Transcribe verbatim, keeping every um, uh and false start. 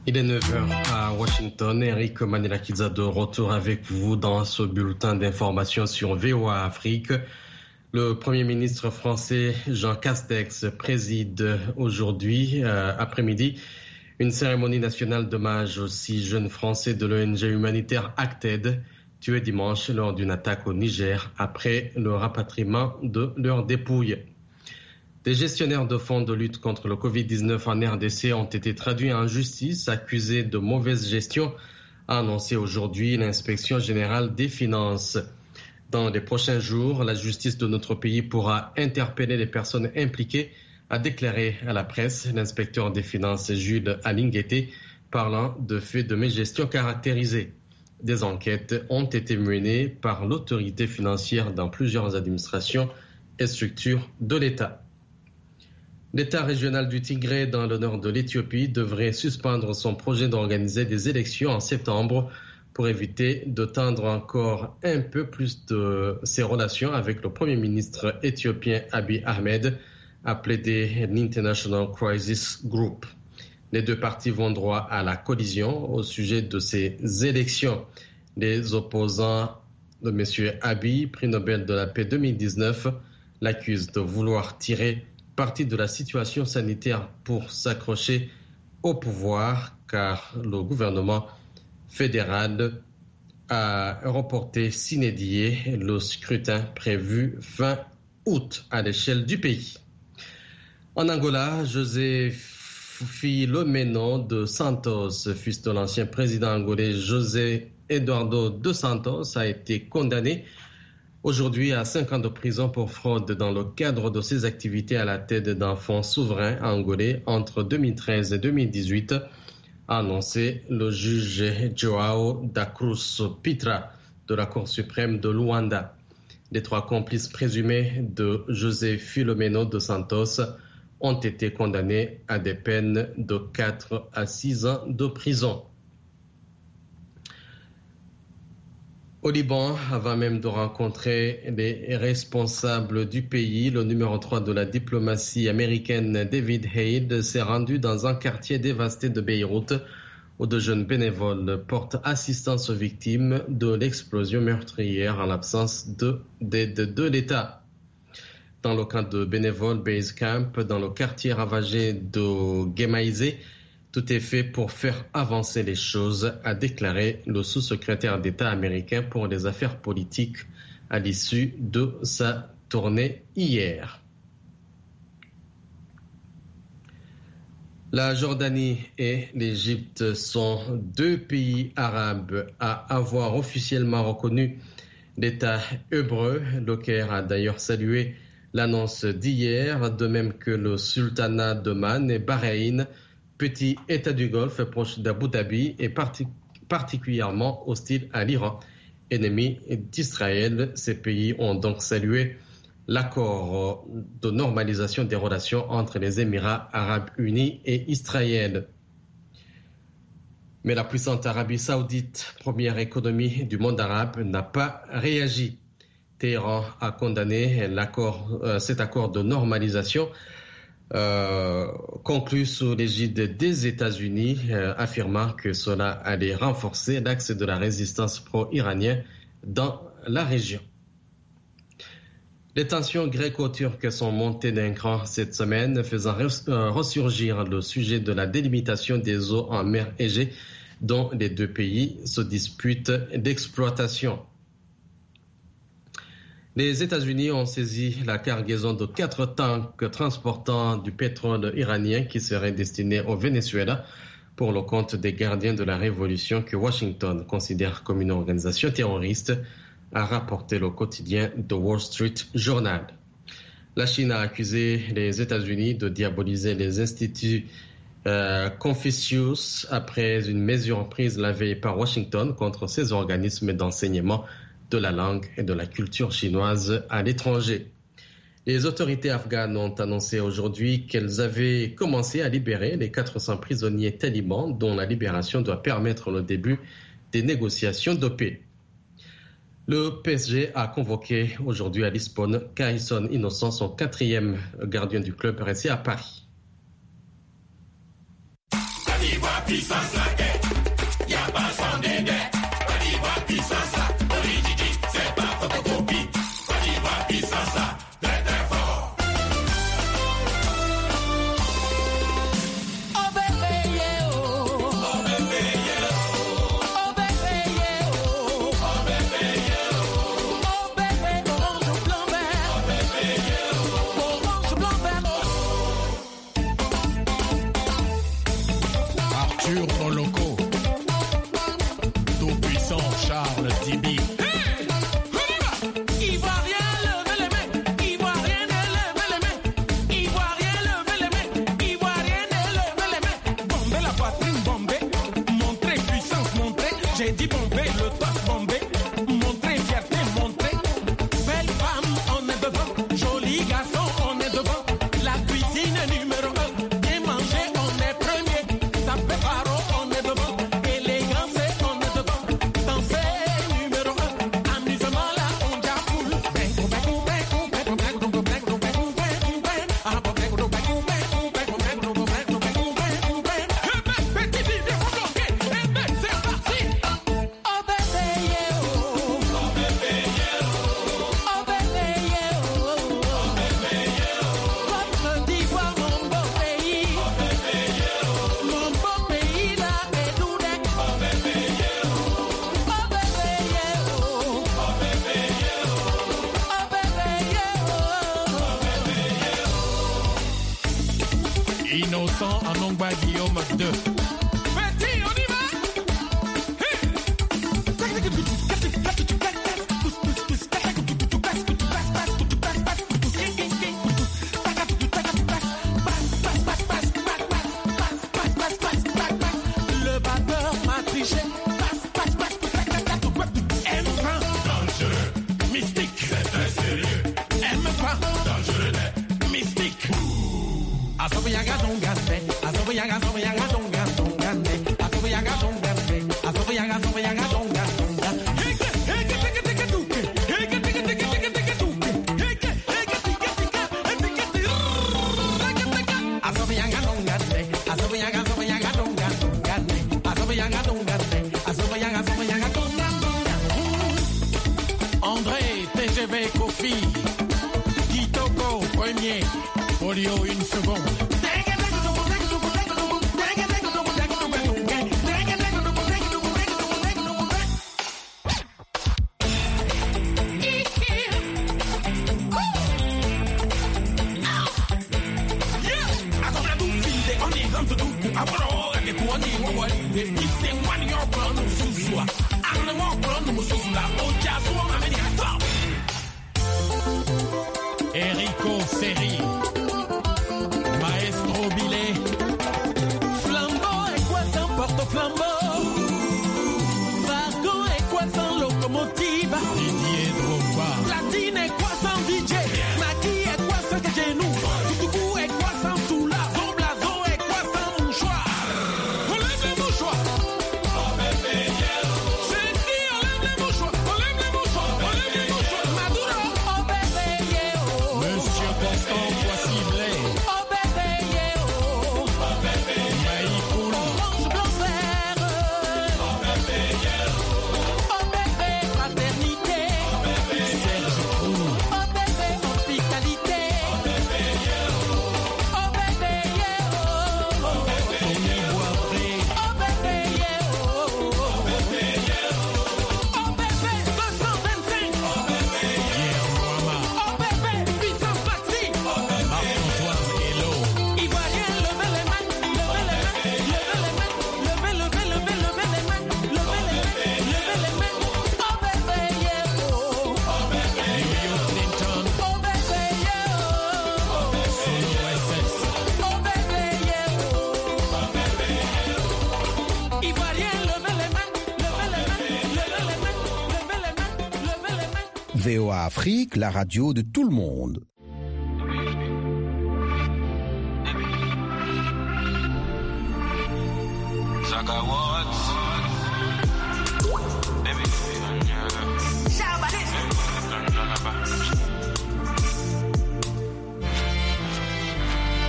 Il est neuf heures à Washington. Eric Manelakiza de retour avec vous dans ce bulletin d'information sur V O A Afrique. Le Premier ministre français Jean Castex préside aujourd'hui euh, après-midi une cérémonie nationale d'hommage aux six jeunes Français de l'O N G humanitaire Acted, tués dimanche lors d'une attaque au Niger après le rapatriement de leurs dépouilles. Des gestionnaires de fonds de lutte contre le covid dix-neuf en R D C ont été traduits en justice, accusés de mauvaise gestion, a annoncé aujourd'hui l'inspection générale des finances. Dans les prochains jours, la justice de notre pays pourra interpeller les personnes impliquées, a déclaré à la presse l'inspecteur des finances Jules Alingueté, parlant de faits de mégestion caractérisés. Des enquêtes ont été menées par l'autorité financière dans plusieurs administrations et structures de l'État. L'État régional du Tigré, dans le nord de l'Éthiopie, devrait suspendre son projet d'organiser des élections en septembre pour éviter de tendre encore un peu plus de ses relations avec le Premier ministre éthiopien Abiy Ahmed, a plaidé l'International Crisis Group. Les deux parties vont droit à la collision au sujet de ces élections. Les opposants de M. Abiy, prix Nobel de la paix deux mille dix-neuf, l'accusent de vouloir tirer partie de la situation sanitaire pour s'accrocher au pouvoir, car le gouvernement fédéral a reporté sine die le scrutin prévu fin août à l'échelle du pays. En Angola, José Filomeno dos Santos, fils de l'ancien président angolais José Eduardo dos Santos, a été condamné aujourd'hui à cinq ans de prison pour fraude dans le cadre de ses activités à la tête d'un fonds souverain angolais entre deux mille treize et deux mille dix-huit, a annoncé le juge Joao da Cruz Pitra de la Cour suprême de Luanda. Les trois complices présumés de José Filomeno dos Santos ont été condamnés à des peines de quatre à six ans de prison. Au Liban, avant même de rencontrer les responsables du pays, le numéro trois de la diplomatie américaine, David Haid, s'est rendu dans un quartier dévasté de Beyrouth où de jeunes bénévoles portent assistance aux victimes de l'explosion meurtrière en l'absence d'aide de, de, de l'État. Dans le camp de bénévoles Base Camp, dans le quartier ravagé de Gemaizé, tout est fait pour faire avancer les choses, a déclaré le sous-secrétaire d'État américain pour les affaires politiques à l'issue de sa tournée hier. La Jordanie et l'Égypte sont deux pays arabes à avoir officiellement reconnu l'État hébreu. Le Caire a d'ailleurs salué l'annonce d'hier, de même que le sultanat d'Oman et Bahreïn, petit État du Golfe proche d'Abu Dhabi, est parti- particulièrement hostile à l'Iran, ennemi d'Israël. Ces pays ont donc salué l'accord de normalisation des relations entre les Émirats arabes unis et Israël. Mais la puissante Arabie saoudite, première économie du monde arabe, n'a pas réagi. Téhéran a condamné l'accord, euh, cet accord de normalisation Euh, conclu sous l'égide des États-Unis, euh, affirmant que cela allait renforcer l'axe de la résistance pro-iranienne dans la région. Les tensions gréco-turques sont montées d'un cran cette semaine, faisant ressurgir le sujet de la délimitation des eaux en mer Égée, dont les deux pays se disputent l'exploitation. Les États-Unis ont saisi la cargaison de quatre tanks transportant du pétrole iranien qui serait destiné au Venezuela pour le compte des gardiens de la révolution que Washington considère comme une organisation terroriste, a rapporté le quotidien The Wall Street Journal. La Chine a accusé les États-Unis de diaboliser les instituts euh, Confucius après une mesure prise la veille par Washington contre ces organismes d'enseignement de la langue et de la culture chinoise à l'étranger. Les autorités afghanes ont annoncé aujourd'hui qu'elles avaient commencé à libérer les quatre cents prisonniers talibans dont la libération doit permettre le début des négociations de paix. Le P S G a convoqué aujourd'hui à Lisbonne Carison Innocent, son quatrième gardien du club resté à Paris. d'Ivoire, puissance la guerre. Y'a pas sans dédé. Côte d'Ivoire, puissance la. Origigi, c'est pas photocopie. Côte d'Ivoire, puissance la. Très très fort. Oh bébé, yeah, oh. Oh bébé, yeah, oh. Oh bébé, yeah, oh. Oh bébé, yeah, oh. Oh bébé, orange blanc vert. Oh bébé, yeah, oh. Orange blanc vert, oh. Arthur Moloko, tout-puissant Charles Tibi. Ivoirien, levez les mains. Ivoirien, levez les mains. Ivoirien, levez les mains. Ivoirien, levez les mains. Bombez la poitrine, bombez. Montrez puissance, montrez. J'ai dit bomber, le torse bombé. Montrez fierté, montrez. Belle femme, on est devant. Joli garçon, on est devant. La cuisine numéro un. Bien manger, on est premier. Ça fait paro, on est devant. Élégance, on est devant. Danser, numéro un. Amusement, là, on jafoule. Bang, bang, bang, bang, bang, bang, bang, bang, bang, bang, bang. Ah, bang, bang, bang, bang, bang, bang, bang, bang, bang, bang, bang. Eh ben, petit bébé, vous bloquez. Eh ben, c'est parti. Oh bébé, yeah, oh. Oh bébé, yeah, oh. Oh bébé, yeah, oh. Oh bébé, yeah, oh. Côte d'Ivoire, mon beau pays. Oh bébé, yeah, oh. Mon beau pays, là, est tout net. Oh bébé, yeah, oh. Oh bébé, yeah, oh. Oh bébé, yeah, oh. Oh bébé, yeah, oh. Innocent Anongba Guillaume deux. Petit, on y va. Le batteur m'a triché. M vingt, Dangereux, mystique. c'est très sérieux. M vingt, Dangereux, net. mystique. Asobiyaga dongande, asobiyaga, asobiyaga dongande, dongande. Asobiyaga dongande, asobiyaga, asobiyaga dongande, dongande. Heke, heke, teke, teke, tuke. Heke, teke, teke, teke, teke, tuke. Heke, heke, teke, teke, teke, teke, teke, teke. Asobiyaga dongande, asobiyaga, asobiyaga dongande, dongande. Asobiyaga dongande, asobiyaga, asobiyaga dongande, dongande. André T G V Kofi. Kitoko premier. Polio une seconde. Erico Seri. Maestro Billet. Flambeau et quoi sans porte-flambeau? Fargo et quoi sans locomotive? Didier Drogba. Platine et quoi sans D J? Naki et quoi sans genou? Toutougou et quoi sans soula? Zoblazo et quoi sans mouchoir? Enlève les mouchoirs! Oh bébé, yeah, oh. C'est qui? Enlève les mouchoirs! Enlève les mouchoirs! Enlève les mouchoirs! Maduro! Oh bébé, yeah, oh! Monsieur Constant Poissy-Blais. Oh bébé, yeah, oh! Oh bébé, Maïkoul. Orange blanc vert! oh bébé, yeah, oh. Oh bébé, fraternité! Serge Prou. Oh bébé, hospitalité! Oh bébé, yeah, oh. Oh bébé, yeah, oh! Tony Boivré. Oh bébé, yeah, oh! Oh bébé, yeah, oh. Oh bébé, deux cent vingt-cinq! Pierre Moama. Oh bébé, puissance maxi! Marc-Antoine Hello. Ivoirien, levez les mains, levez les mains, levez les mains, levez, levez, levez, levez les mains, levez les mains, levez les mains. Oh bébé, yeah, oh! Yo-Yo Clinton. Oh bébé, yeah, oh! Solo S S. Oh bébé, yeah, oh! Ivoirien, levez les mains, levez les mains, levez les mains, levez les mains, levez les mains. V O A Afrique, la radio de tout le monde. Zagawat.